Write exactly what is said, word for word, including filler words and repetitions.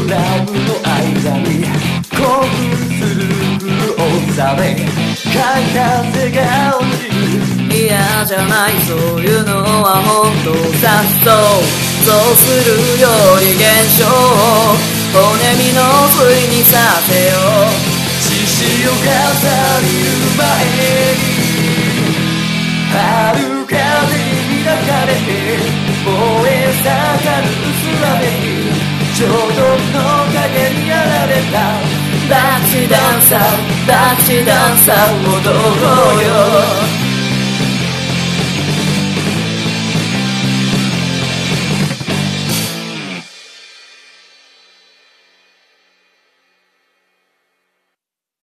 ラムの間に興奮する大ざめ風が落ちる嫌じゃないそういうのは本当さ想像するより現象を骨身の髄にさせよう獅子を飾る前に春風に抱かれて燃え盛る薄雨にちょうどの影にやられたバクチダンサーバクチダンサー踊ろうよ